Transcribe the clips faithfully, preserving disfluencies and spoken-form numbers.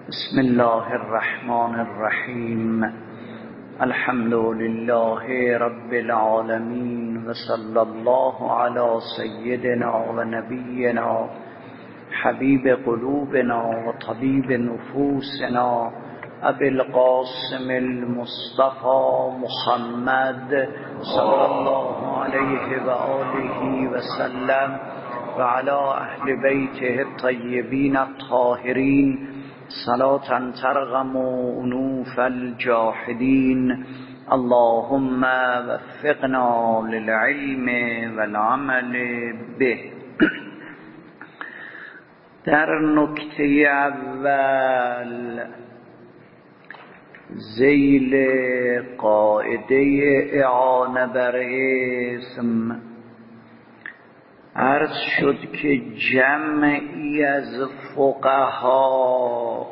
بسم الله الرحمن الرحیم. الحمد لله رب العالمین و صلی الله علی سیدنا و نبینا حبیب قلوبنا و طبیب نفوسنا ابی القاسم المصطفى محمد صلی الله علیه و آله و سلم و علی اهل بیته الطیبین الطاهرین صلاة ترغم انوف الجاحدین. اللهم وفقنا للعلم والعمل به. در نکته اول ذیل قاعده اعانه بر اسم عرض شد که جمعی از فقها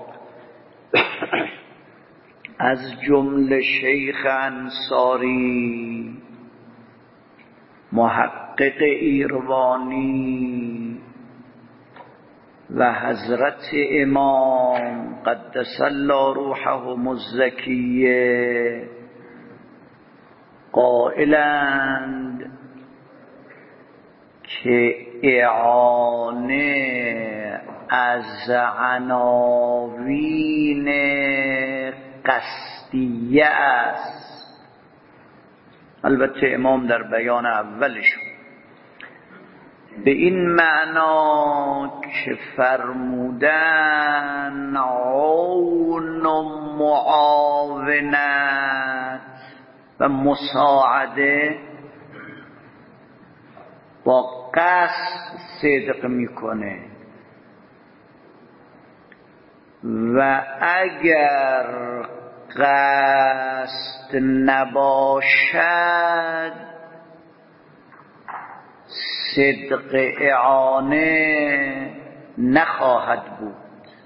از جمله شیخ انصاری، محقق ایروانی و حضرت امام قدس الله روحهم الزکیه قائلند که اعانه از عناوین قصدیه است. البته امام در بیان اولشون به این معنا که فرمودن عون و معاونت و مساعده با قصد صدق میکنه و اگر قصد نباشد صدق اعانه نخواهد بود.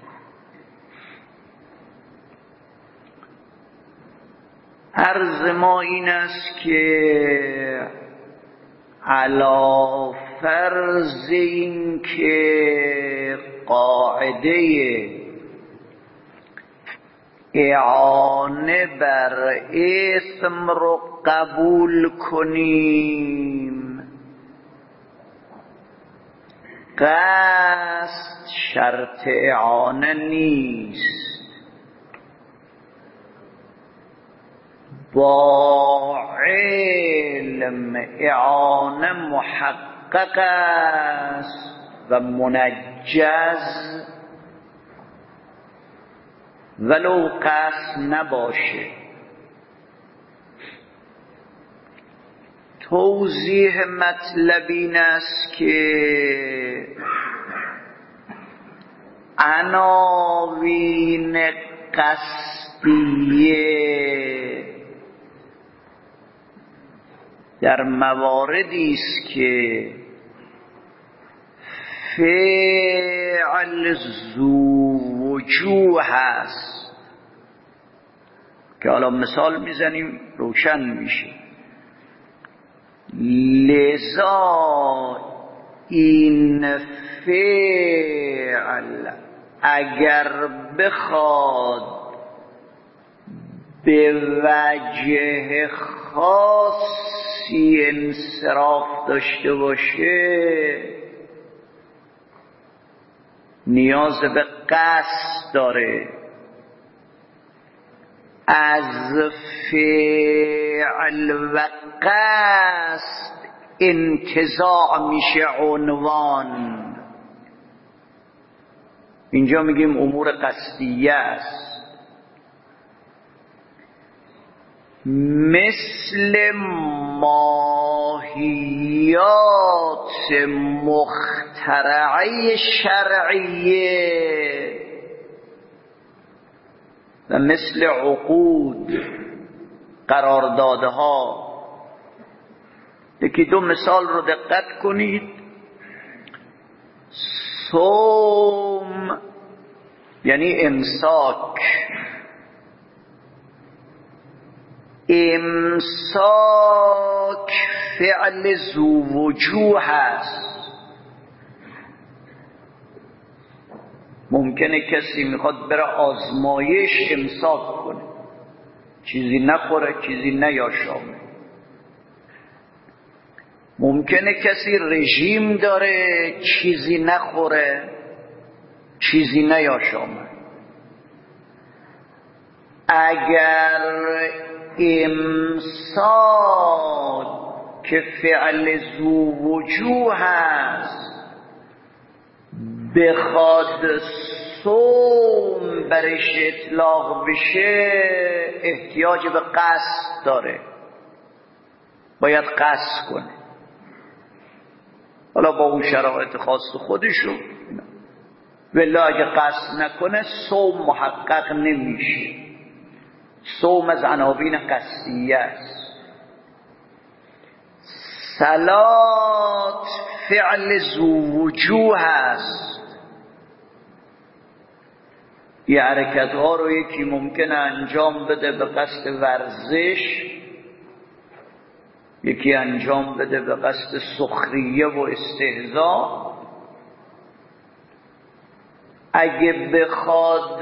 عرض ما این است که علی فرض این که قاعده اعانه بر اسم رو قبول کنیم، قصد شرط اعانه نیست. با علم اعانه محقق است و منجز ولو قصد نباشه. توضیح مطلب این است که عناوین قصدیه در مواردی است که فعل ذو وجوه هست که حالا مثال میزنیم روشن میشه. لذا این فعل اگر بخواد به وجه خاصی انصراف داشته باشه نیاز به قصد داره. از فعل و قصد انتزاع میشه عنوان. اینجا میگیم امور قصدیه است. مثل ماهیات مخترعه شرعیه و مثل عقود قراردادها. یکی دو مثال رو دقت کنید. صوم یعنی امساک. امساک فعل ذو وجوه است. ممکنه کسی میخواد بره آزمایش امساک کنه، چیزی نخوره، چیزی نیاشامه. ممکنه کسی رژیم داره، چیزی نخوره، چیزی نیاشامه. اگر امساک که فعل ذو وجوه هست بخواد صوم برش اطلاق بشه، احتیاج به قصد داره، باید قصد کنه. حالا با اون شرایط خاص خودشو، ولی اگه قصد نکنه صوم محقق نمیشه. صوم از عناوین قصدیه است. صلات فعل ذو وجوه است. یه حرکت ها رو یکی ممکنه انجام بده به قصد ورزش، یکی انجام بده به قصد سخریه و استهزاء. اگه بخواد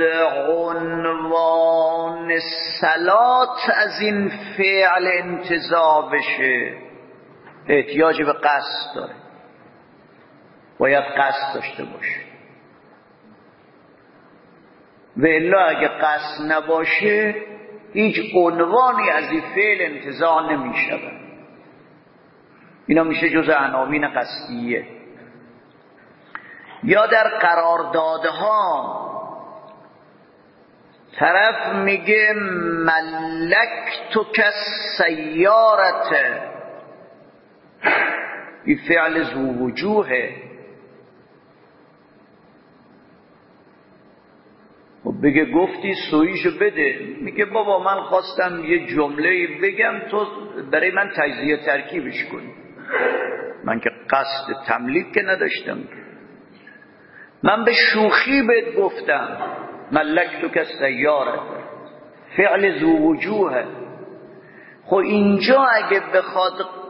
عنوان صلات از این فعل انتزاع بشه، احتیاج به قصد داره، باید قصد داشته باشه. و الا اگه قصد نباشه هیچ عنوانی از این فعل انتزاع نمیشه. اینا میشه جز عناوین قصدیه. یا در قراردادها طرف میگه ملکتک السیارة، این فعل ذو وجوهه. و بگه گفتی سویشو بده، میگه بابا من خواستم یه جمله بگم تو برای من تجزیه ترکیبش کنی، من که قصد تملیک که نداشتم، من به شوخی بهت گفتم ملکتک السیارة، فعل ذو وجوهه. خب اینجا اگه بخواد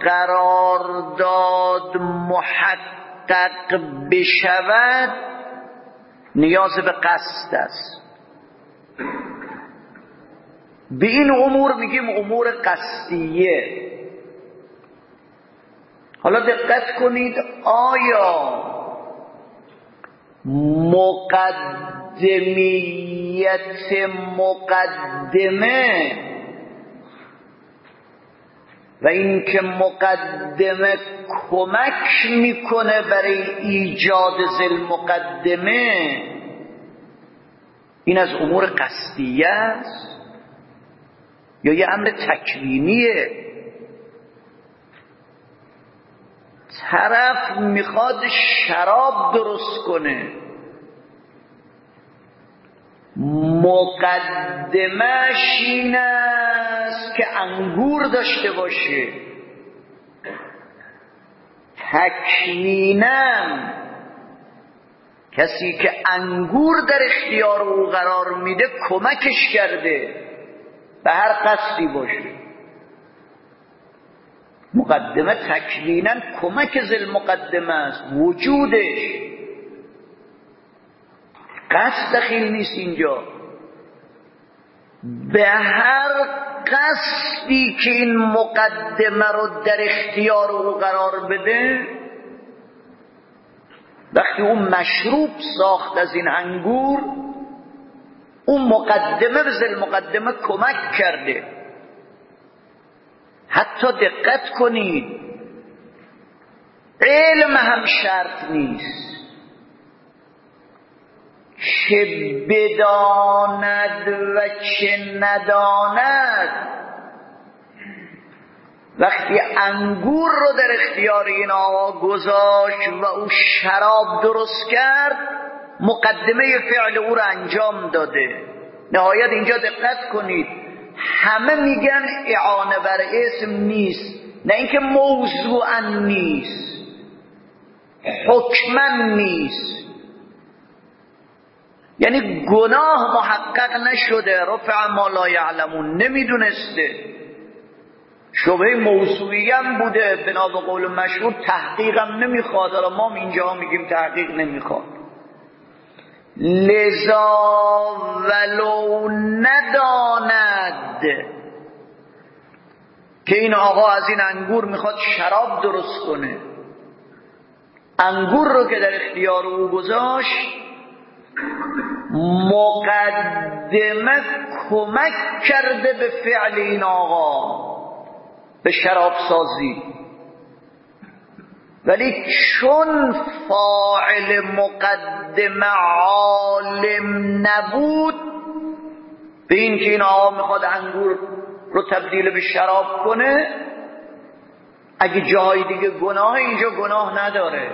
قرارداد محقق بشود نیاز به قصد است. به این امور میگیم امور قصدیه. حالا دقت کنید، آیا مقدمیت مقدمه و این که مقدمه کمک میکنه برای ایجاد ذل مقدمه، این از امور قصدیه است یا یه امر تکوینیه؟ طرف میخواد شراب درست کنه، مقدمش این است که انگور داشته باشه. تکویناً کسی که انگور در اختیار او قرار میده کمکش کرده به هر قصدی باشه. مقدمه تکویناً کمک ذل مقدمه است، وجودش قصد دخیل نیست اینجا. به هر قصدی که این مقدمه رو در اختیار او قرار بده، وقتی اون مشروب ساخت از این انگور، اون مقدمه به ذل مقدمه کمک کرده. حتی دقت کنید، علم هم شرط نیست، چه بداند و چه نداند. وقتی انگور رو در اختیار این آقا گذاشت و او شراب درست کرد، مقدمه فعل او رو انجام داده. نهایت اینجا دقت کنید، همه میگن اعانه بر اسم نیست، نه اینکه موضوعا نیست، حکما نیست، یعنی گناه محقق نشده، رفع ما لا یعلمون، نمیدونسته، شبه موضوعی هم بوده، بنا به قول مشهور تحقیق هم نمیخواد. حالا ما اینجا میگیم تحقیق نمیخواد. لذا ولو نداند که این آقا از این انگور میخواد شراب درست کنه، انگور رو که در اختیار او گذاشت، مقدمه کمک کرده به فعل این آقا، به شراب سازی، ولی چون فاعل مقدمه عالم نبود به این که این آقا میخواد انگور رو تبدیل به شراب کنه، اگه جای دیگه گناه، اینجا گناه نداره،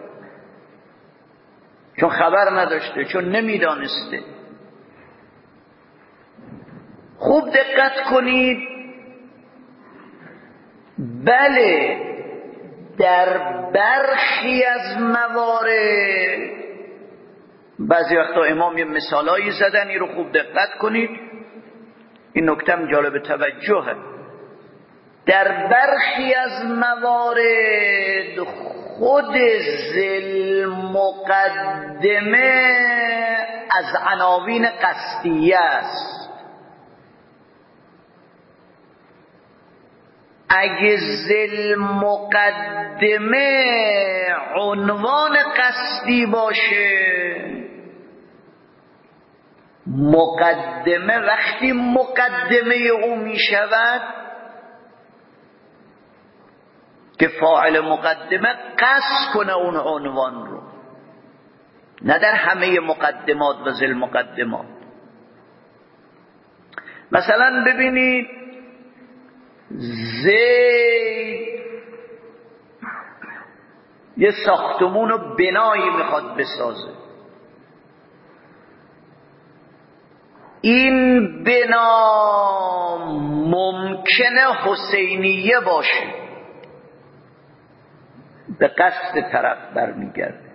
چون خبر نداشته، چون نمیدانسته. خوب دقت کنید. بله، در برخی از موارد بعضی وقتا امام یه مثالایی زدن، این رو خوب دقت کنید، این نکته جالب توجهه. در برخی از موارد خود ذل مقدمه از عناوین قصدیه است. اگه ذل مقدمه عنوان قصدی باشه، مقدمه وقتی مقدمه او می شود که فاعل مقدمه قصد کنه اون عنوان رو، نه در همه مقدمات و ذل مقدمات. مثلا ببینید زید یه ساختمون و بنایی میخواد بسازه، این بنا ممکنه حسینیه باشه، به قصد طرف برمیگرده.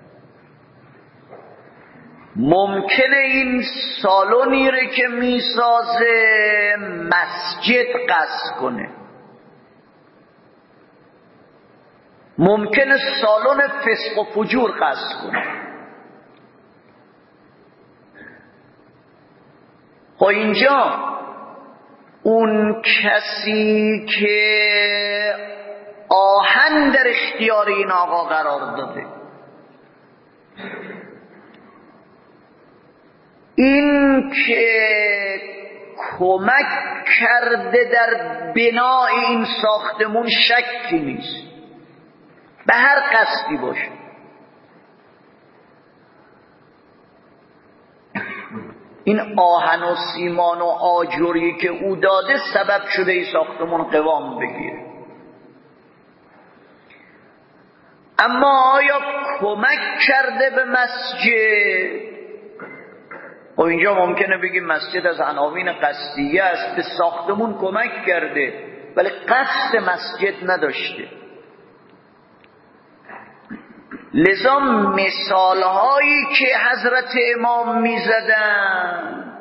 ممکنه این سالونی رو که میسازه مسجد قصد کنه، ممکنه سالن فسق و فجور قصد کنه. خب اینجا اون کسی که آهن در اختیار این آقا قرار داده، این که کمک کرده در بنای این ساختمون شکی نیست، به هر قصدی باشه. این آهن و سیمان و آجری که او داده سبب شده این ساختمون قوام بگیره. اما آیا کمک کرده به مسجد؟ و اینجا ممکنه بگیم مسجد از عناوین قصدیه است، به ساختمون کمک کرده ولی قصد مسجد نداشته. لذا مثال هایی که حضرت امام می زدن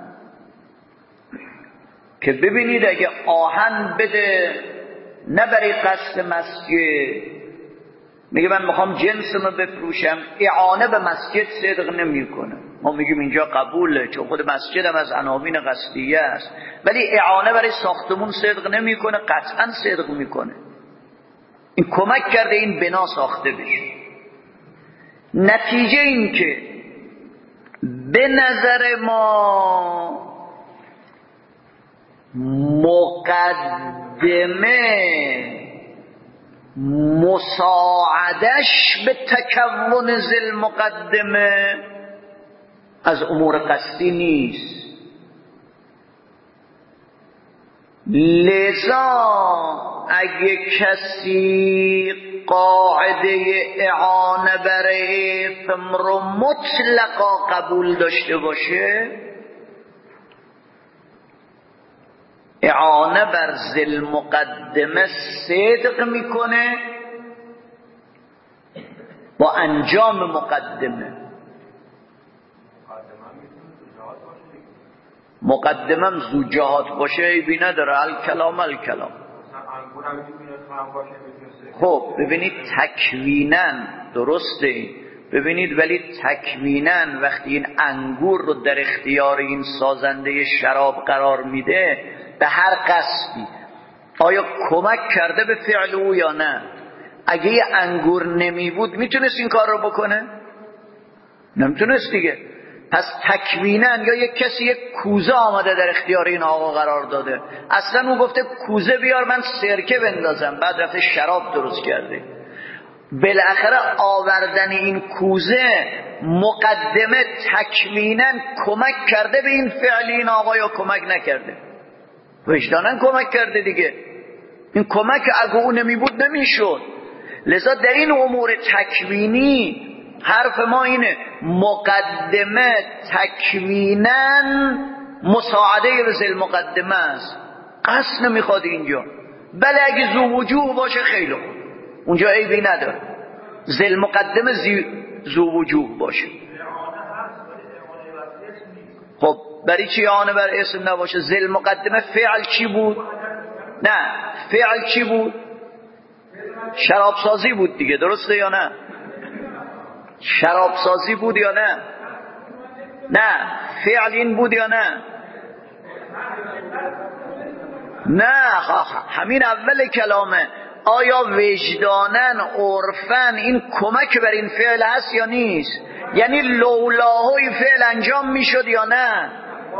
که ببینید اگه آهن بده نه برای قصد مسجد، میگه من میخوام جنسمو بفروشم، اعانه به مسجد صدق نمیکنه، ما میگیم اینجا قبوله چون خود مسجد هم از عناوین قصدیه است، ولی اعانه برای ساختمون صدق نمیکنه، قطعا صدق میکنه. این کمک کرده این بنا ساخته بشه. نتیجه این که به نظر ما مقدمه مساعدش به تکون ذل مقدمه از امور قصدی نیست. لذا اگه کسی قاعده اعانه برای اثم رو مطلقا قبول داشته باشه، اعانه بر ذل مقدمه صدق میکنه با انجام مقدمه. مقدمه زوجهات باشه ایبی نداره، الکلام الکلام. خب ببینید تکوینن درسته، ببینید ولی تکویناً وقتی این انگور رو در اختیار این سازنده شراب قرار میده به هر قصدی، آیا کمک کرده به فعل او یا نه؟ اگه یه انگور نمی بود میتونست این کار رو بکنه؟ نمیتونست دیگه. پس تکویناً یا یک کسی یک کوزه آمده در اختیار این آقا قرار داده، اصلا او گفته کوزه بیار من سرکه بندازم، بعد رفته شراب درست کرده. بالاخره آوردن این کوزه مقدمه تکویناً کمک کرده به این فعل این آقا یا کمک نکرده؟ وجداناً کمک کرده دیگه. این کمک اگه او نمی بود نمیشد. لذا در این امور تکوینی حرف ما اینه مقدمه تکویناً مساعده به ذل مقدمه است، قصد نمیخواد اینجا. بله اگه ذو وجوه باشه خیلی خوب، اونجا عیبی نداره، ذل مقدمه ذو وجوه باشه. خب برای چی اعانه بر اسم نباشه؟ ذل مقدمه فعل چی بود؟ نه فعل چی بود؟ شراب سازی بود دیگه، درسته یا نه؟ شراب سازی بود یا نه؟ نه فعل این بود یا نه؟ نه همین اول کلامه. آیا وجدانن عرفن این کمک بر این فعل هست یا نیست؟ یعنی لولاه این فعل انجام میشد یا نه؟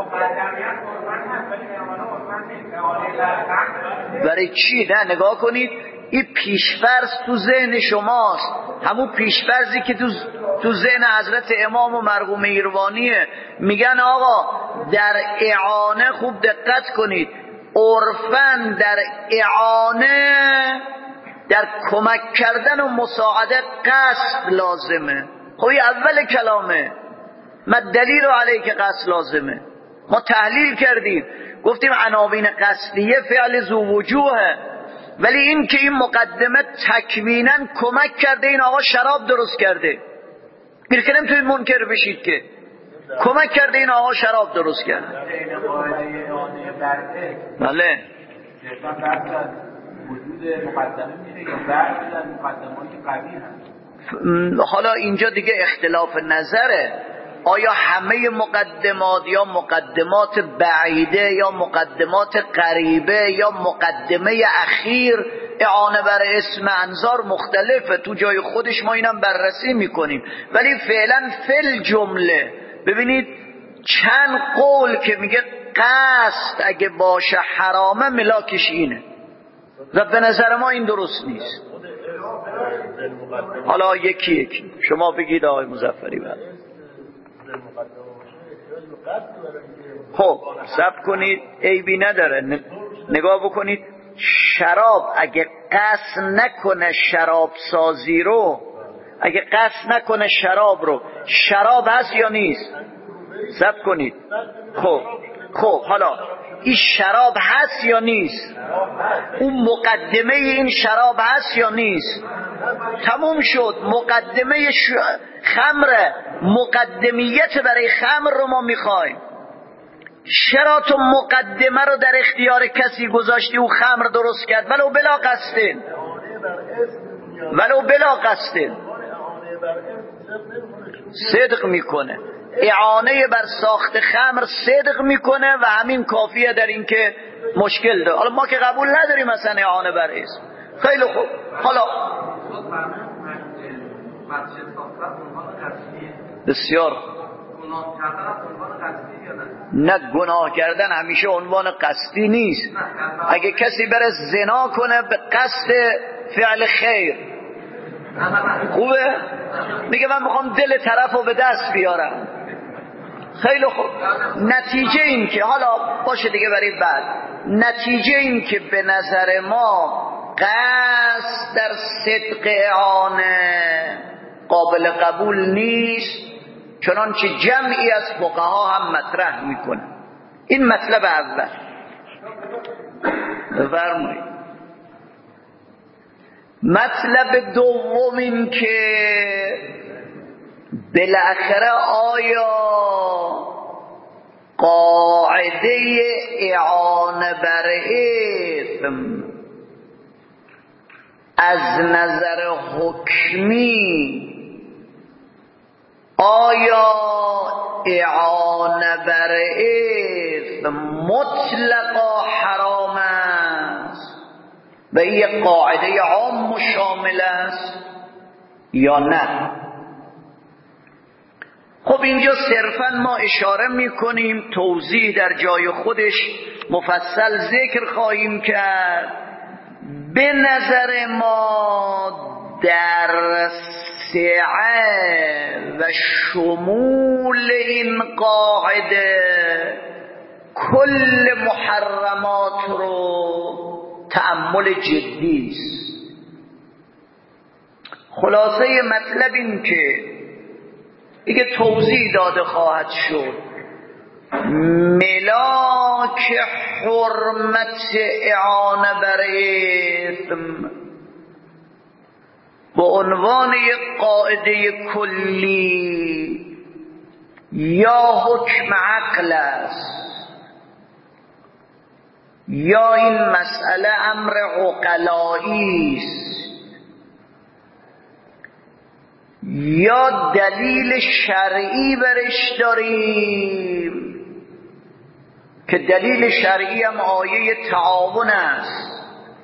برای چی؟ نه نگاه کنید، این پیشفرض تو ذهن شماست، همون پیشفرضی که تو تو ذهن حضرت امام و مرحوم ایروانیه. میگن آقا در اعانه، خوب دقت کنید، عرفن در اعانه در کمک کردن و مساعده قصد لازمه. خب این اول کلامه، ما دلیل علیه که قصد لازمه. ما تحلیل کردیم گفتیم عناوین قصدیه فعل ذو وجوهه، ولی این که این مقدمه تکویناً کمک کرده این آقا شراب درست کرده، بیر که نمیتونید منکر بشید که کمک کرده این آقا شراب درست کرده. بله حالا اینجا دیگه اختلاف نظره، آیا همه مقدمات یا مقدمات بعیده یا مقدمات قریبه یا مقدمه اخیر اعانه بر اسم انظار مختلفه، تو جای خودش ما اینم بررسی میکنیم، ولی فعلا فل جمله ببینید چند قول که میگه قصد اگه باشه حرامه ملاکش اینه و به نظر ما این درست نیست. حالا یکی یکی شما بگید آقای مظفری. بعد خب صبر کنید، عیبی نداره، نگاه بکنید. شراب اگه قصد نکنه شراب سازی رو، اگه قصد نکنه شراب رو، شراب هست یا نیست؟ صبر کنید. خب خب حالا این شراب هست یا نیست؟ اون مقدمه این شراب هست یا نیست؟ تموم شد. مقدمه ش... خمره، مقدمیت برای خمر رو ما میخوایم. چرا تو مقدمه رو در اختیار کسی گذاشتی او خمر درست کرد ولو بلا قصدن، ولو بلا قصدن صدق میکنه، اعانه بر ساخت خمر صدق میکنه و همین کافیه در این که مشکل داره. حالا ما که قبول نداریم مثلا اعانه بر اسم. خیلی خوب. حالا بسیار نه گناه کردن همیشه عنوان قصدی نیست. اگه کسی بره زنا کنه به قصد فعل خیر خوبه، میگه من میخوام دل طرف رو به دست بیارم، خیلی خوب. نتیجه این که حالا باشه دیگه برای بعد، نتیجه این که به نظر ما قصد در صدق اعانه قابل قبول نیست، چنانچه جمعی از فقها هم مطرح میکنه. این مطلب اول. بفرمایید. مطلب دوم این که بالاخره آیا قاعده اعانه بر اسم از نظر حکمی آیا اعانه بر اثم مطلقا حرام است و این قاعده عام و شامل است یا نه؟ خب اینجا صرفا ما اشاره میکنیم، توضیح در جای خودش مفصل ذکر خواهیم کرد. به نظر ما در سعه و شمول این قاعده کل محرمات رو تأمل جدی است. خلاصه مطلب این که دیگه توضیح داده خواهد شد ملاک حرمت اعانه بر اثم به عنوان یک قاعده کلی یا حکم عقل است یا این مسئله امر عقلایی است یا دلیل شرعی برش داریم که دلیل شرعی هم آیه تعاون است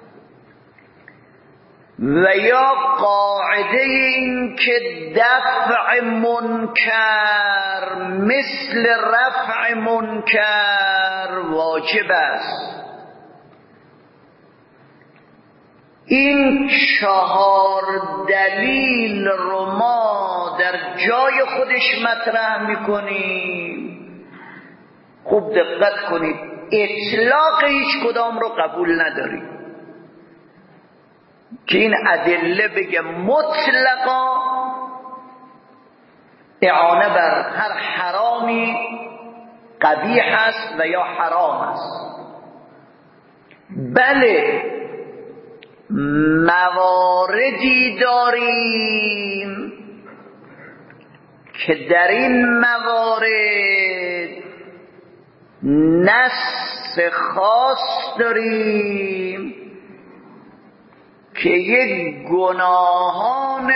و یا قاعده این که دفع منکر مثل رفع منکر واجب است. این چهار دلیل رو ما در جای خودش مطرح میکنیم. خوب دقت کنید، اطلاق هیچ کدام رو قبول نداریم که این ادله بگه مطلقا اعانه بر هر حرامی قبیح است و یا حرام است. بله مواردی داریم که در این موارد نص خاص داریم که یک گناهان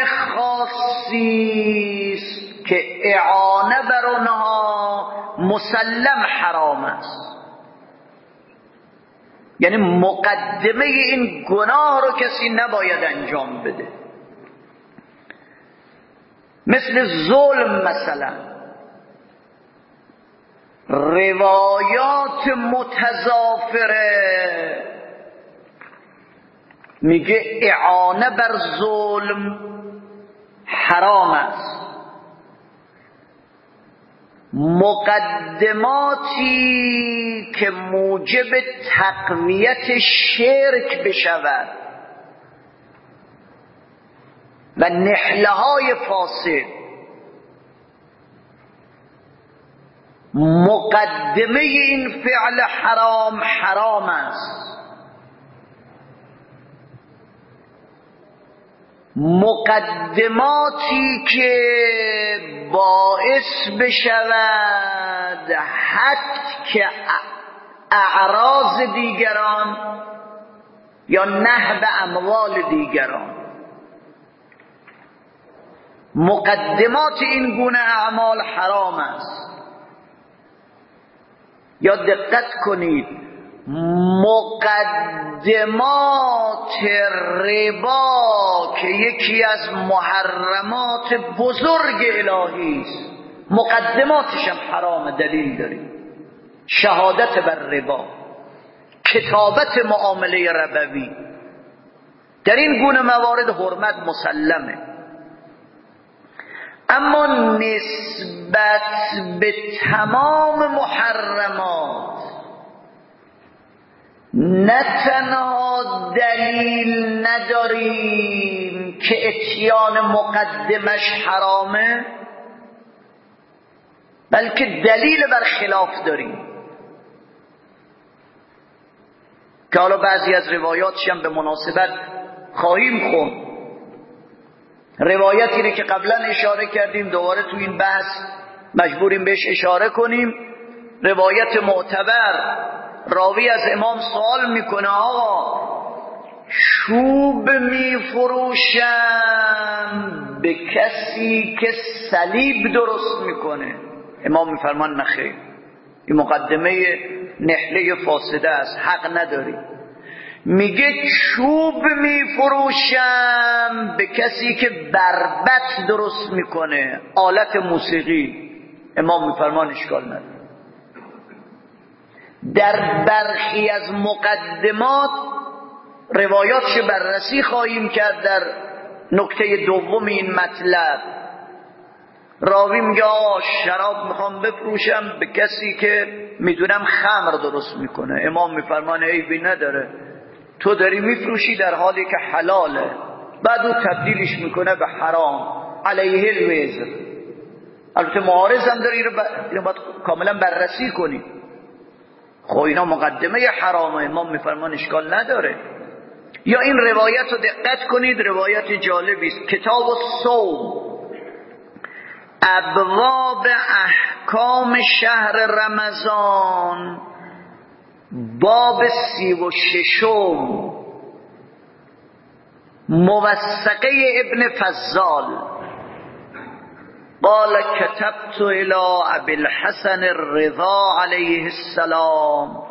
خاصی است که اعانه بر آنها مسلم حرام است. یعنی مقدمه این گناه رو کسی نباید انجام بده، مثل ظلم مثلا. روایات متضافره میگه اعانه بر ظلم حرام است. مقدماتی که موجب تقویت شرک بشود و نحله های فاسد، مقدمه این فعل حرام حرام است. مقدماتی که باعث بشود حتی اعراض دیگران یا نهب اموال دیگران، مقدمات این گونه اعمال حرام است. یا دقت کنید، مقدمات ربا که یکی از محرمات بزرگ الهی است، مقدماتش هم حرام. دلیل داریم، شهادت بر ربا، کتابت معامله ربوی، در این گونه موارد حرمت مسلمه. اما نسبت به تمام محرمات نه تنها دلیل نداریم که اتیان مقدمش حرامه، بلکه دلیل بر خلاف داریم که حالا بعضی از روایاتش هم به مناسبت خواهیم خوند. روایتی رو که قبلا اشاره کردیم دوباره تو این بحث مجبوریم بهش اشاره کنیم. روایت معتبر، راوی از امام سوال میکنه آقا چوب میفروشم به کسی که صلیب درست میکنه. امام میفرمان نخیر، این مقدمه نحله فاسده است، حق نداری. میگه چوب میفروشم به کسی که بربط درست میکنه، آلت موسیقی. امام میفرمان اشکال نداره. در برخی از مقدمات روایاتش بررسی خواهیم کرد. در نکته دوم این مطلب راوی میگه آه شراب میخوام بفروشم به کسی که میدونم خمر درست میکنه. امام میفرمانه عیبی نداره، تو داری میفروشی در حالی که حلاله، بعد او تبدیلش میکنه به حرام، علیه الوزر. البته معارض هم داره، اینو باید کاملا بررسی کنی. خب اینا مقدمه حرامه، امام میفرمان اشکال نداره. یا این روایت رو دقت کنید، روایت جالبی است. کتاب الصوم، ابواب احکام شهر رمضان، باب سی و ششم، موثقه ابن فضال. قال كتبت الى ابي الحسن الرضا عليه السلام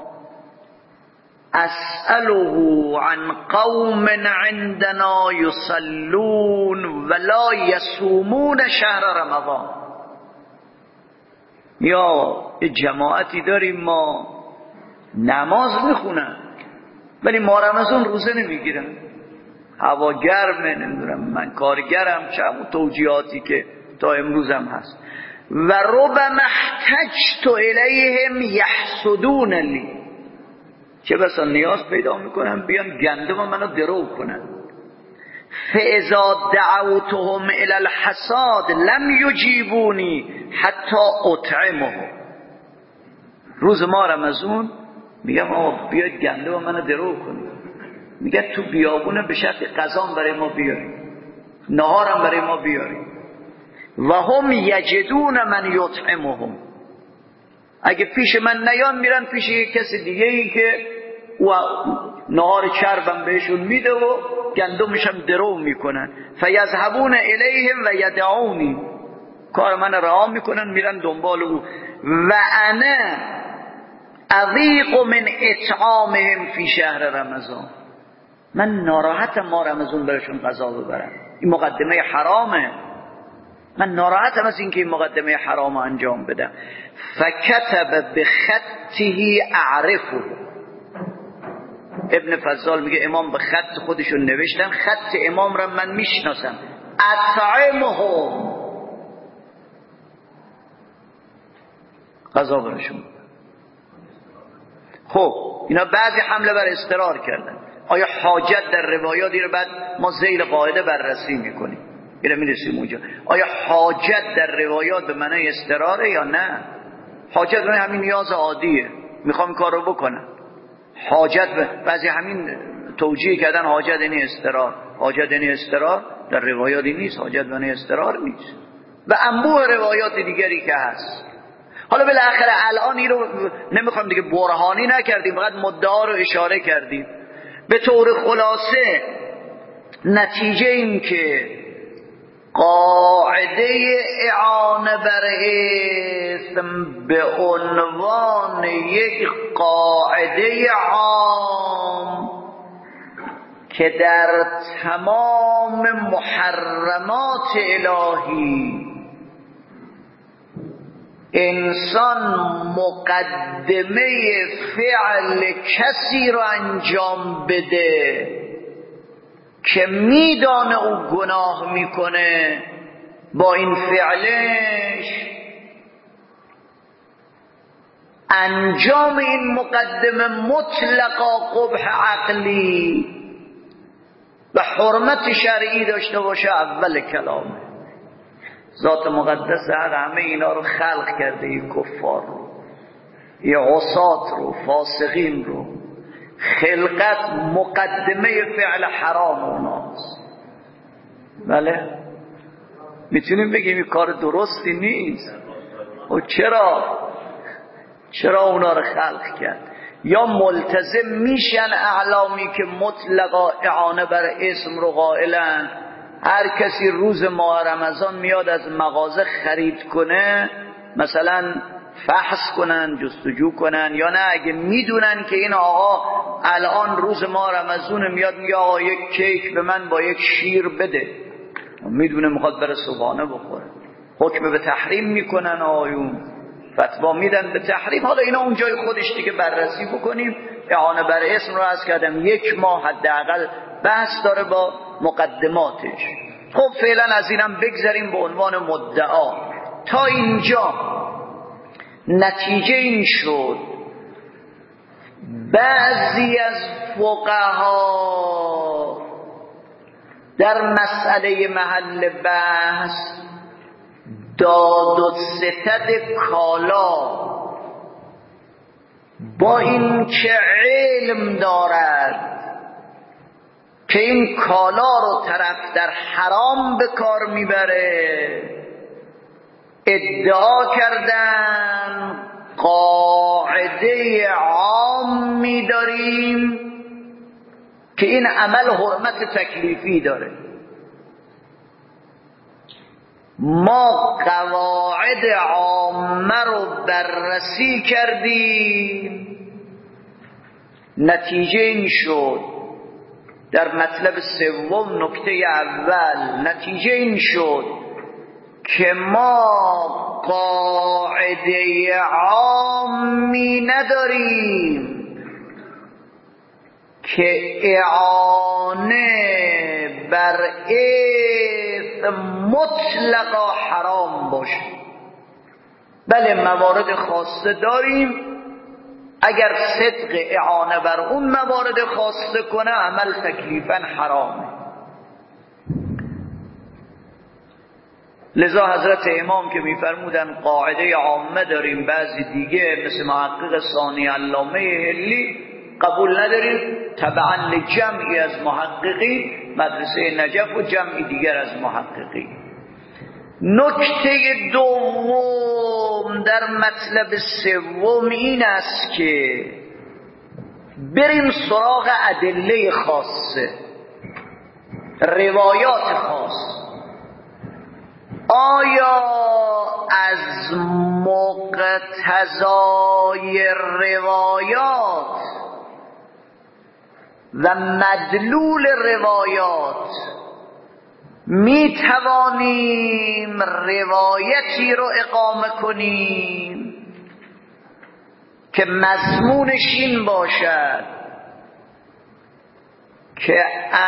اسأله عن قوم عندنا يصلون ولا يصومون شهر رمضان. یا جماعتی داریم ما نماز میخونن ولی ما رمضان روزه نمیگیرن، هوا گرمه، نمیدونم من کارگرم، چه همون توجیهاتی که تا امروز هم هست. و ربما احتجت الیهم یحسدوننی، چه بسا نیاز پیدا میکنن بیان گندم منو درو کنن. فاذا دعوتهم الی الحصاد لم یجیبونی حتی اطعمهم. روز ما رمضان میگم آقا بیاید گندم منو درو کنید، میگه تو بیابونه به شرط غذا برای ما بیاریم، نهارم برای ما بیاریم. و هم یجدون من یطعمهم، اگه پیش من نیان میرن پیش یک کسی دیگه ای که و نهار چربم بهشون میده و گندمشم درو میکنن. فیذهبون الیهم و یدعونی، کار من رها میکنن میرن دنبال او. و انا اضیق من اطعامهم فی شهر رمضان، من ناراحتم ما رمضان برشون غذا ببرم. این مقدمه حرامه، من ناراحتم از اینکه این مقدمه حرام انجام بدم. فکتب بخطه اعرفه. ابن فضال میگه امام به خط خودشون نوشتن، خط امام را من میشناسم. اطعمهم، غذا برشون. خب اینا بعضی حمله بر اضطرار کردن. آیا حاجت در روایاتی رو بعد ما ذیل قاعده بررسی میکنیم، اینا میرسیم اونجا. آیا حاجت در روایات به معنی اضطراره یا نه؟ حاجت به همین نیاز عادیه، میخوام کار رو بکنم. حاجت به بعضی همین توجیه کردن حاجت یعنی اضطرار. حاجت یعنی اضطرار در روایاتی نیست، حاجت یعنی اضطرار نیست. و انبوه روایات دیگری که هست. حالا بالاخره الان این رو نمیخوام دیگه برهانی نکردیم، فقط مدعا رو اشاره کردیم. به طور خلاصه نتیجه این که قاعده اعانه بر اسم به عنوان یک قاعده عام که در تمام محرمات الهی انسان مقدمه فعل کسی رو انجام بده که میدانه او گناه میکنه، با این فعلش انجام این مقدمه مطلقا قبح عقلی و حرمت شرعی داشته باشه اول کلامه. ذات مقدس همه اینا رو خلق کرده، این کفار رو، این عصات رو، فاسقین رو. خلقت مقدمه فعل حرام اوناست. بله میتونیم بگیم این کار درستی نیست. و چرا چرا اونا رو خلق کرد؟ یا ملتزم میشن اعلامی که مطلقا اعانه بر اسم رو قائلن. هر کسی روز ماه رمضان میاد از مغازه خرید کنه، مثلا فحص کنن، جستجو کنن، یا نه اگه میدونن که این آقا الان روز ماه رمضان میاد میگه آقا یک کیک به من با یک شیر بده، میدونه میخواد بره صبحانه بخوره، حکم به تحریم میکنن آقایون، فتوا میدن به تحریم. حالا اینا اون جای خودش دیگه بررسی بکنیم. اعانه بر اسم رو عرض کردم یک ماه حداقل بحث داره با مقدماتش. خب فعلا از اینم بگذاریم به عنوان مدعا. تا اینجا نتیجه این شد بعضی از فقها در مسئله محل بحث داد و ستد کالا با این که علم دارد که این کالا رو طرف در حرام به کار میبره، ادعا کردن قاعده عامی داریم که این عمل حرمت تکلیفی داره. ما قواعد عامه رو بررسی کردیم، نتیجه این شد در مطلب سوم نکته اول، نتیجه این شد که ما قاعده عامی نداریم که اعانه بر اثم مطلقا حرام باشه. بله موارد خاصه داریم، اگر صدق اعانه بر اون موارد خاصه کنه عمل تکلیفاً حرامه. لذا حضرت امام که میفرمودن قاعده عامه داریم، بعضی دیگه مثل محقق ثانی علامه حلی قبول نداریم، تبعا لجمعی از محققی مدرسه نجف و جمعی دیگر از محققی. نکته دوم در مطلب سوم این است که بریم سراغ ادله خاصه، روایات خاص. آیا از مقتضای روایات و مدلول روایات می توانیم روایتی رو اقامه کنیم که مضمونش این باشد که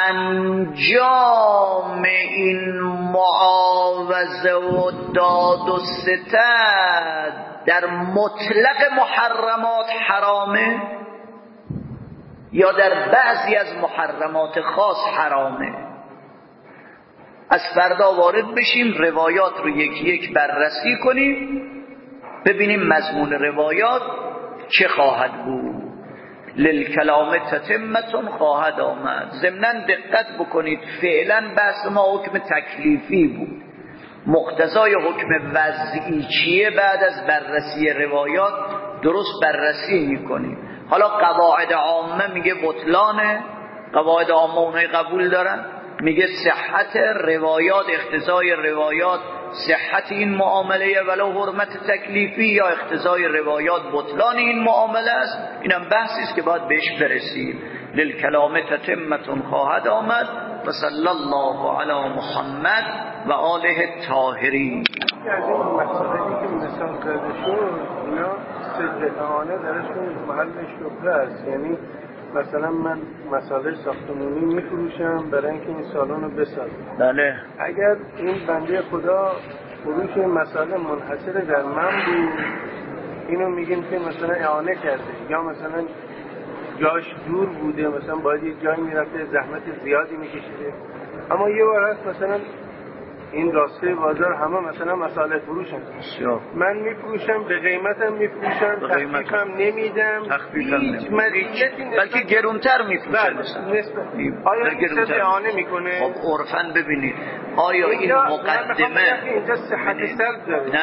انجام این معاوضه و داد و ستد در مطلق محرمات حرامه یا در بعضی از محرمات خاص حرامه؟ از فردا وارد بشیم، روایات رو یکی یک بررسی کنیم، ببینیم مضمون روایات چه خواهد بود. للکلام تتمتون خواهد آمد. ضمناً دقت بکنید فعلا بحث ما حکم تکلیفی بود، مقتضای حکم وضعی چیه بعد از بررسی روایات درست بررسی میکنیم. حالا قواعد عامه میگه بطلانه، قواعد عامه اونای قبول دارن، میگه صحت روایات، اقتضای روایات صحت این معامله ولو حرمت تکلیفی، یا اقتضای روایات بطلان این معامله است. اینم بحثی است که باید بهش برسیم. للکلام تتمتون خواهد آمد. و صلی الله علی محمد و آله الطاهرین. از این مسائلی که مثال زده شد اینا صدق اعانه درشون محل شبهه است. یعنی مثلا من مسائل ساختمانی میفروشم برای اینکه این سالن رو بسازم. بله. اگر این بنده خدا فروش مسائل منحصر در من بود، اینو میگیم که مثلا اعانه کرده، یا مثلا جاش دور بوده، مثلا باید یه جایی میرفته زحمت زیادی میکشیده. اما یه بار هست مثلا این راسته بازار همه مثلا مسائل فروشن، من میفروشم به قیمتم میفروشم، تخفیفم نمیدم، هیچ مزیتی بلکه گرونتر میفروشن. آیا این صد اعانه میکنه؟ خب عرفاً ببینید آیا این مقدمه اینجا صحت سلب داره؟ نه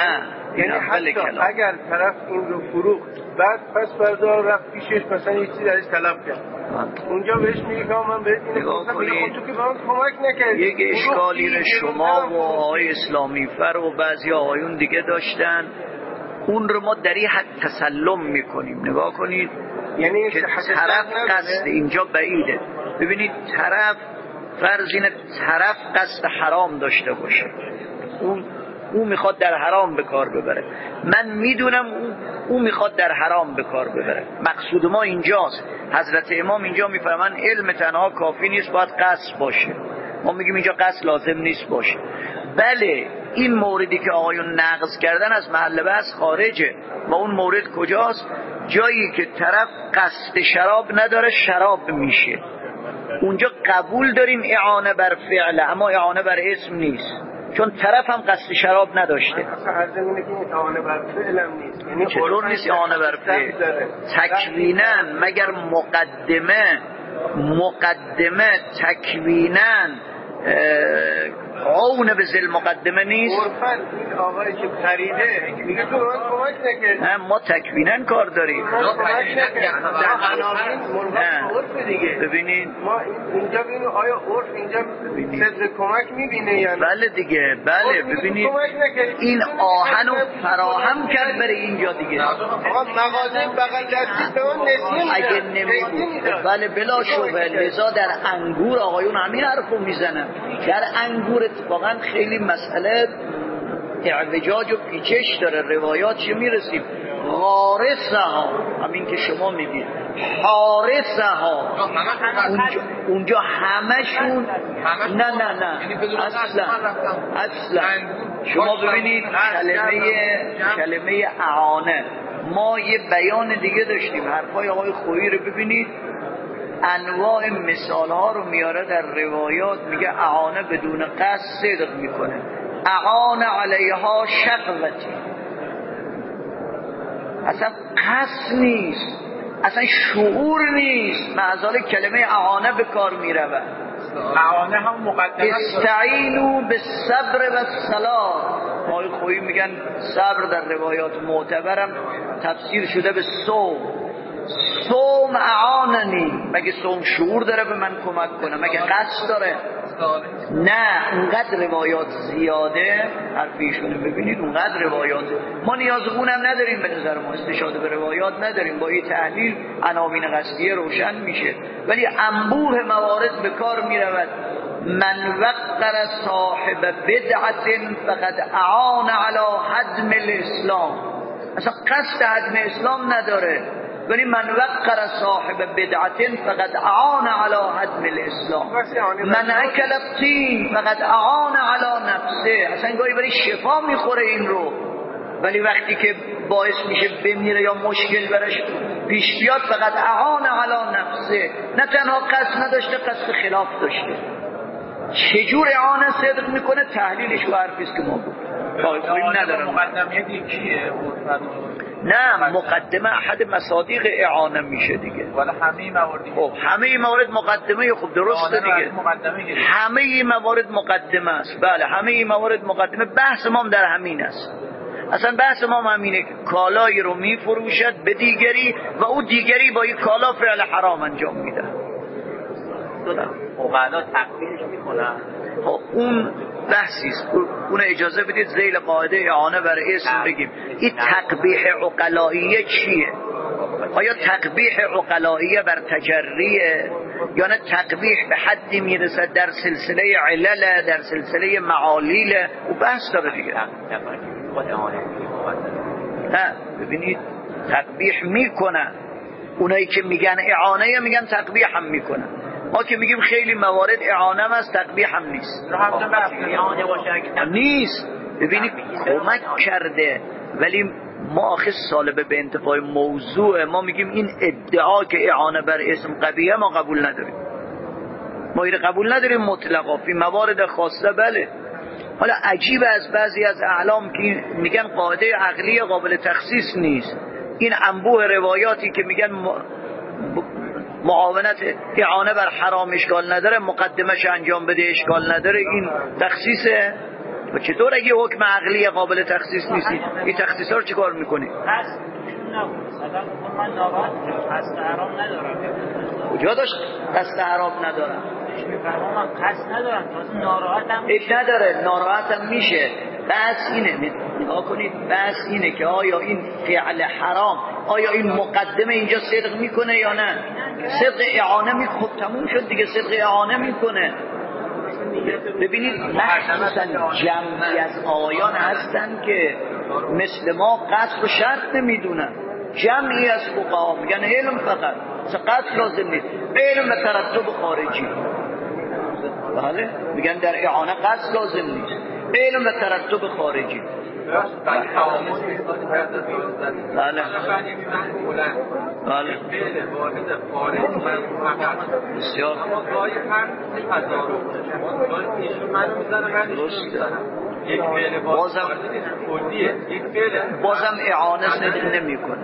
یعنی حتی اگر طرف این رو فروخت بعد پس فردا رفت پیشش مثلا یه چیزی ازش طلب کرد، اونجا بهش میگه که من بهت اینو گفتم، خب تو که به من کمک نکردی. یک اشکالی رو شما و آقای اسلامی فر و بعضی آقایون دیگه داشتن، اون رو ما در این حد تسلم میکنیم. نگاه کنید یعنی که طرف قصد اینجا بعیده. ببینید طرف فرض اینه طرف قصد حرام داشته باشه، اون او میخواد در حرام به کار ببره، من میدونم او, او میخواد در حرام به کار ببره. مقصود ما اینجاست. حضرت امام اینجا میفرمان علم تنها کافی نیست، باید قصد باشه. ما میگیم اینجا قصد لازم نیست باشه. بله این موردی که آقایون نقض کردن از محل بحث خارجه. و اون مورد کجاست؟ جایی که طرف قصد شراب نداره شراب میشه، اونجا قبول داریم اعانه بر فعل، اما اعانه بر اسم نیست، چون طرف هم قصد شراب نداشته. اصلا عرض اینه که اعانه بر فعل هم نیست. یعنی چطور نیست اعانه بر فعل؟ تکویناً مگر مقدمه مقدمه تکویناً عون به ذل مقدمه نیست؟ عرفاً این آقایی که خریده میگه تو من کمک نکردی. ما تکویناً کار داریم. کمک نکردیم. در عناوین مرغب عرف دیگه. ببینید ما اینجا ببینیم آیا عرف اینجا صدر کمک میبینه یا نه؟ بله دیگه، بله. ببینید این آهنو فراهم کرد برای اینجا دیگه. آقا مغازه بغل دستی به اون نسیم اگه نمی بله بلا شبه. لذا در انگور آقایون همین حرفو میزنن. در انگور اتفاقا خیلی مسئله اعوجاج و پیچش داره. روایات چه میرسیم؟ غارسه ها، همین که شما میگید، حارسه ها، اونجا, اونجا همشون نه نه نه اصلا اصلا شما ببینید کلمه کلمه اعانه، ما یه بیان دیگه داشتیم، حرفای آقای خویی رو ببینید، انواع مثال ها رو میاره در روایات، میگه اعانه بدون قصد صدق میکنه، اعانه علیها شقوتی، اصلا قصد نیست، اصلا شعور نیست، معزال کلمه اعانه به کار میرود. اعانه هم مقدمه استعینوا بالصبر والصلاة. آقای خویی میگن صبر در روایات معتبرم تفسیر شده به صوم. صوم اعاننی، مگه صوم شعور داره به من کمک کنه؟ مگه قصد داره؟ نه، اونقدر روایات زیاده، حرفیشونه ببینید، اونقدر روایات ما نیاز اونم نداریم، به نظر ما استشاده به روایات نداریم، با این تحلیل عناوین قصدیه روشن میشه. ولی انبوه موارد به کار میرود. من وقر صاحب بدعت فقد اعان علی هدم الاسلام، اصلا قصد هدم اسلام نداره، ولی من وقر صاحب بدعت فقد اعان علی هدم الاسلام. من اکل الطین فقد اعان علی نفسه، اصلا گاهی برای شفا میخوره این رو، ولی وقتی که باعث میشه بمیره یا مشکل برش پیش بیاد فقد اعان علی نفسه. نه تنها قصد نداشته، قصد خلاف داشته. چجور اعانه صدق میکنه؟ تحلیلش و حرفیست که ما بود ندارم. مقدمه دیگه نه، مقدمه احد مصادیق اعانه میشه دیگه. ولی همه موارد خب همه موارد مقدمه، خب درسته دیگه، همه موارد مقدمه است. بله همه موارد مقدمه. بحث ما هم در همین است. اصلا بحث ما هم همینه که کالایی رو میفروشد به دیگری و او دیگری با این کالا فعل حرام انجام میده. و بعدا تقبیلش میکنن. خب اون بحثیست، اون اجازه بدید ذیل قاعده اعانه بر اسم بگیم. این تقبیح عقلائیه چیه؟ آیا تقبیح عقلائیه بر تجریه، یا نه تقبیح به حدی میرسد در سلسله علل، در سلسله معالیل؟ او بحث داره دیگه. نه ببینید تقبیح میکنن، اونایی که میگن اعانه میگن تقبیح هم میکنن. ما که میگیم خیلی موارد اعانه هم است، تقبیح هم نیست. نیست. ببینید کمک کرده، ولی ما آخه سالبه به انتفاع موضوع، ما میگیم این ادعا که اعانه بر اسم قبیحه ما قبول نداریم. ما این قبول نداریم مطلقا، فی موارد خاصه بله. حالا عجیب از بعضی از اعلام که میگن قاعده عقلی قابل تخصیص نیست. این انبوه روایاتی که میگن معاونت اعانه بر حرام اشکال نداره، مقدمش انجام بده اشکال نداره، این تخصیصه. و چطور اگه حکم عقلی قابل تخصیص نیستی این تخصیص ها رو چه کار میکنی؟ قصد نبود مثلا من ناراحت قصد حرام ندارم کجا داشت قصد حرام ندارم؟ میفرما من قصد ندارم تازه ناراحتم ایش نداره ناراحتم میشه. بس اینه نگاه کنید، بس اینه که آیا این فعل حرام آیا این مقدمه اینجا صدق میکنه یا نه؟ صدق اعانه میکنه. خب تموم شد دیگه، صدق اعانه میکنه. ببینید مخصوصا جمعی از آیان هستن که مثل ما قصد و شرط نمیدونن. جمعی از فقها میگن علم فقط قصد لازم نیست، علم و ترتب خارجی. بله میگن در اعانه قصد لازم نیست، علم و ترتب خارجی. بله بله بسیار بازم بازم اعانه صدق نمی کنه.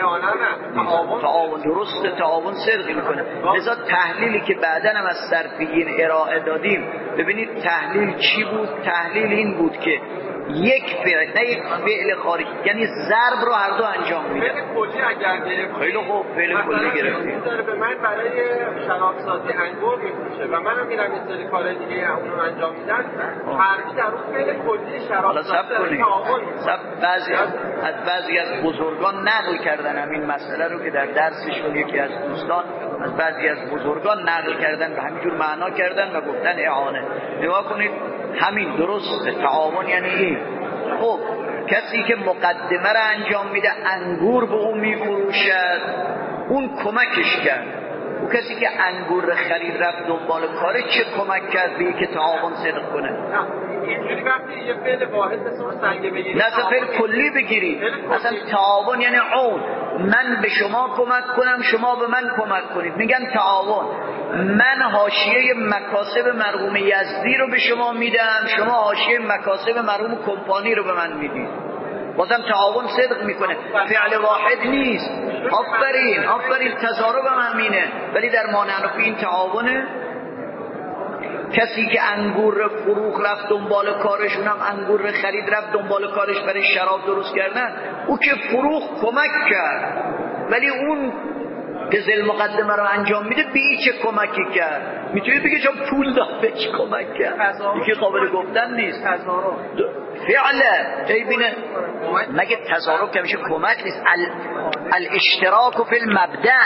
تعاون درسته، تعاون صدق میکنه. لذا تحلیلی که بعدن هم از صرفیین ارائه دادیم، ببینید تحلیل چی بود؟ تحلیل این بود که یک فعل نه یک فعل خارجی، یعنی ضرب رو هر دو انجام میده. فعل کلی اگر گرفتیم، خیلی خوب فعل کلی گرفتیم، داره به من برای شراب سازی انگور میفروشه و منم میرم این سری کار دیگه اونو انجام میدن، حرفی در اون فعل کلی شراب سازی کنید. سب بعضی از بعضی از بزرگان نقل کردن همین مسئله رو که در درسشون یکی از دوستان از بعضی از بزرگان نقل کردن و همینجور معنا کردن و گفتن اعانه. نگاه کنید همین درسته، تعاون یعنی این. خب کسی که مقدمه را انجام میده انگور به اون میفروشد، اون کمکش کرد. و کسی که انگور را خرید رفت دنبال کاره چه کمک کرد به که تعاون صدق کنه؟ اینجوری وقتی یه فعل واحد مثل سنگ بگیرید، نه اصلا فعل کلی بگیرید. اصلا تعاون یعنی عون، من به شما کمک کنم شما به من کمک کنید، میگن تعاون. من حاشیه مکاسب مرحوم یزدی رو به شما میدم، شما حاشیه مکاسب مرحوم کمپانی رو به من میدید، بازم تعاون صدق میکنه. فعل واحد نیست. آفرین آفرین تضارب هم همینه، ولی در مانعنفی این تعاونه. کسی که انگور فروخ رفت دنبال کارش، اونم انگور خرید رفت دنبال کارش برای شراب درست کردن، او که فروخ کمک کرد، ولی اون که زل مقدمه رو انجام میده به این چه کمکی کرد؟ میتونید بگه چون پول داد به چه کمک کرد؟ یکی قابل گفتن نیست. فعلا ببینه مگه تضارب که میشه کمک نیست. الاشتراک فی المبدأ،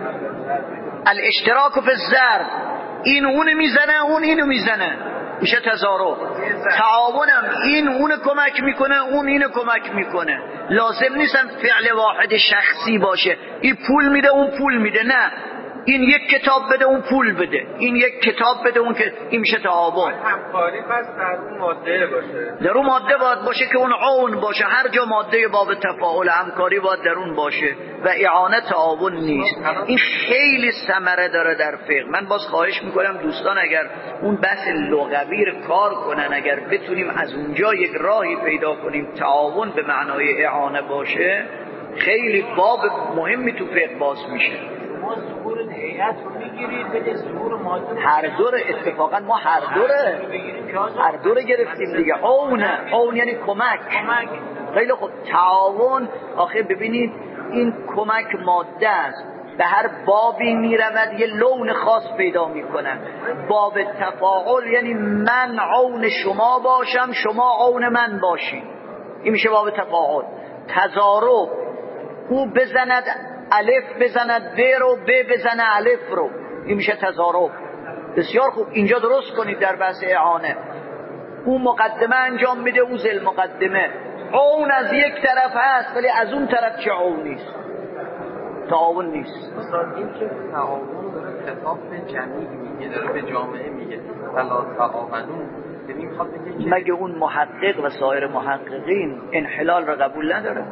الاشتراک فی الضرب، این اون میزنه اون اینو میزنه، میشه تضارب. تعاونم این اون کمک میکنه اون اینو کمک میکنه. لازم نیستن فعل واحد شخصی باشه، این پول میده اون پول میده، نه این یک کتاب بده اون پول بده، این یک کتاب بده اون که این میشه تعاون. همکاری پس در اون ماده باشه، در اون ماده باید باشه که اون عون باشه. هر جا ماده باب تفاعل همکاری باید در اون باشه و اعانه تعاون نیست. این خیلی ثمره داره در فقه. من باز خواهش میکنم دوستان اگر اون بحث لغوی رو کار کنن، اگر بتونیم از اونجا یک راهی پیدا کنیم تعاون به معنای اعانه باشه، خیلی باب مهمی تو فقه باز میشه. ما ظهور هیئت رو میگیرید به ظهور ماده، هر دوره اتفاقا ما هر دوره هر دوره گرفتیم دیگه. عونه عون یعنی کمک. خیلی خوب. تعاون آخه ببینید این کمک ماده است، به هر بابی میرود یه لون خاص پیدا میکنن. باب تفاعل یعنی من عون شما باشم شما عون من باشی، این میشه باب تفاعل. تضارب او بزند الف بزند ب رو ب بزنه الف رو، این میشه تضارب. بسیار خوب. اینجا درست کنید در بحث اعانه، اون مقدمه انجام میده او زل مقدمه، عون از یک طرف هست ولی از اون طرف چه عون نیست، تعاون نیست. مثلا این که تعاون داره خطاب به جمعی میگه، داره به جامعه میگه ولا تعاونون، یعنی میخواد بگه مگه اون محقق و سایر محققین انحلال را قبول نداره؟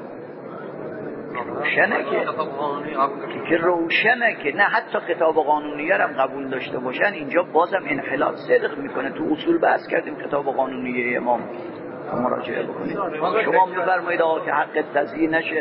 روشنه که که روشنه که نه حتی خطاب قانونیه هم قبول داشته باشن اینجا بازم انحلال صدق میکنه. تو اصول بحث کردیم خطاب قانونیه امام مراجعه بکنید. شما میفرمایید آقا که حق تضییع نشه.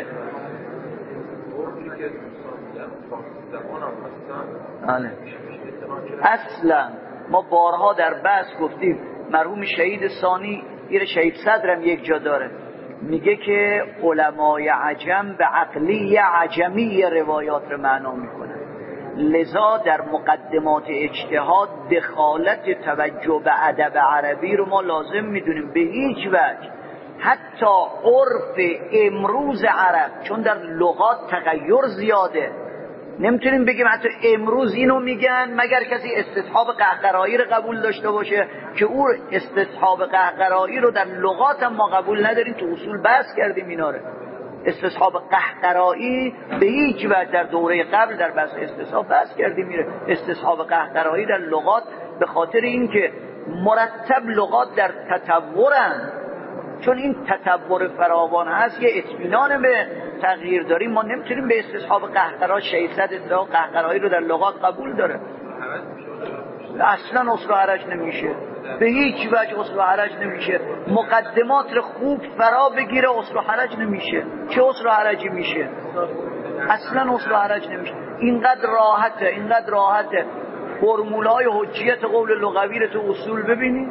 بله. اصلا ما بارها در بحث گفتیم مرحوم شهید ثانی این شهید صدرم یک جا داره، میگه که علمای عجم به عقلی عجمی روایات رو معنا میکنن، لذا در مقدمات اجتهاد دخالت توجه به ادب عربی رو ما لازم میدونیم. به هیچ وجه حتی عرف امروز عرب، چون در لغات تغییر زیاده، نمیتونیم بگیم حتی امروز اینو میگن مگر کسی استصحاب قهقرایی رو قبول داشته باشه که او استصحاب قهقرایی رو در لغات هم ما قبول نداریم، تو اصول بحث کردیم اینا رو. استصحاب قهقرایی به هیچ وجه در دوره قبل در بحث استصحاب بحث کردیم میره. استصحاب قهقرایی در لغات به خاطر اینکه مرتب لغات در تطورن، چون این تطور فراوان هست یه اطمینان به تغییر داریم، ما نمیتونیم به استصحاب قهقرا شیصد ادعا قهقرایی رو در لغات قبول داره. اصلا اصل و حرج نمیشه، به هیچ وجه اصل و حرج نمیشه. مقدمات رو خوب فرا بگیره اصل و حرج نمیشه. چه اصل و حرجی میشه؟ اصلا اصل و حرج نمیشه. اینقدر راحته، اینقدر راحته. فرمولای حجیت قول لغوی رو تو اصول ببینید،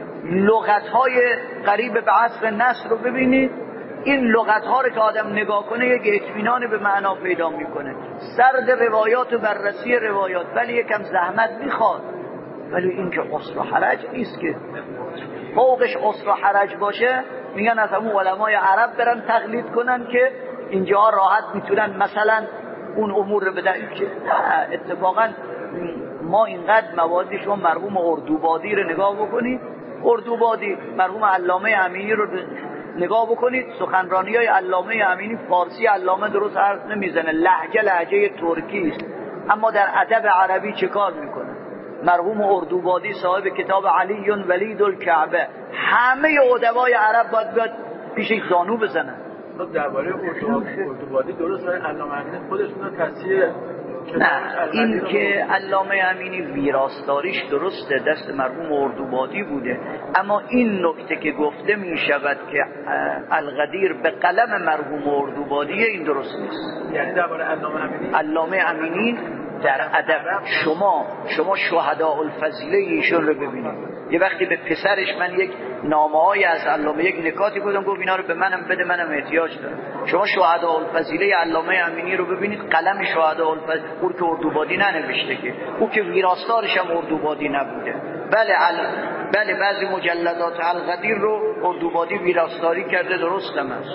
لغت‌های قریب به عصر نصر رو ببینید، این لغت‌ها رو که آدم نگاه کنه یک اطمینان به معنا پیدا میکنه. سرد روایات و بررسی روایات ولی یکم زحمت میخواد، ولی این که اصل و حرج نیست که. فوقش اصل و حرج باشه میگن از همون علمای عرب برن تقلید کنن که اینجا راحت میتونن مثلا اون امور رو بدن. که اتفاقا ما اینقدر موادی، شما مرحوم اردوبادی رو نگاه بکنید، اردوبادی مرحوم علامه امینی رو نگاه بکنید، سخنرانی های علامه امینی فارسی علامه درست حرف نمیزنه، لهجه لهجه ترکی است، اما در ادب عربی چه کار میکنه؟ مرحوم اردوبادی صاحب کتاب علی ولید الکعبه، همه ادبای عرب باید بیاد پیشش زانو بزنن. درباره اردوبادی درست داره علامه امینی خودشون رو تصحیح. نه، این که علامه امینی ویراستاریش درسته، دست مرحوم اردوبادی بوده، اما این نکته که گفته می شود که الغدیر به قلم مرحوم اردوبادی، این درست نیست. یعنی درباره علامه امینی علامه امینی در ادب شما شما شهداء الفضیله ایشون رو ببینید. یه وقتی به پسرش من یک نامه‌ای از علامه، یک نکاتی بودم، گفت اینا رو به منم بده، منم احتیاج دارم. شما شهداء الفضیله علامه امینی رو ببینید، قلم شهداء الفضیله، اون که اردوبادی ننوشته که، او که ویراستارش هم اردوبادی نبوده. بله ال... بله بعضی مجلدات الغدیر رو اردوبادی ویراستاری کرده، درستم است.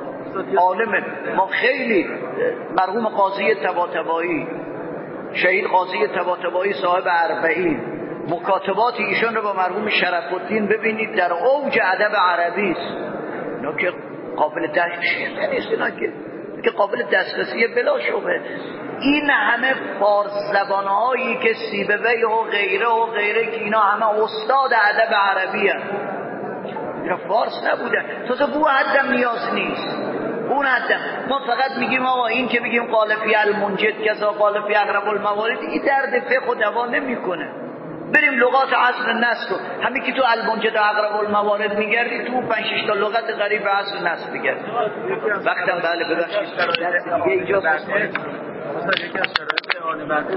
عالم ما خیلی، مرحوم قاضی طباطبایی، شهید قاضی طباطبایی صاحب اربعین، مکاتبات ایشون رو با مرحوم شرف الدین ببینید، در اوج ادب عربی است. اینا که قابل دسترسی نیست، اینا که که قابل دسترسی بلا شبهه. این همه فارس زبانهایی که سیبوی و غیره و غیره که اینا همه استاد ادب عربی هست، اینا فارس نبودن. تازه بو حدم نیاز نیست، اون حدم. ما فقط میگیم آقا این که بگیم قال فی المنجد کذا قال فی اقرب الموارد، این درد فقه و دوا نمیکنه. بریم لغات عصر نصر رو، همین که تو المنجد و اقرب الموارد میگردی، تو پنج شش تا لغت قریب به عصر نصر میگردی. وقتم بله ببخشید دیگه اینجا بحث کنیم.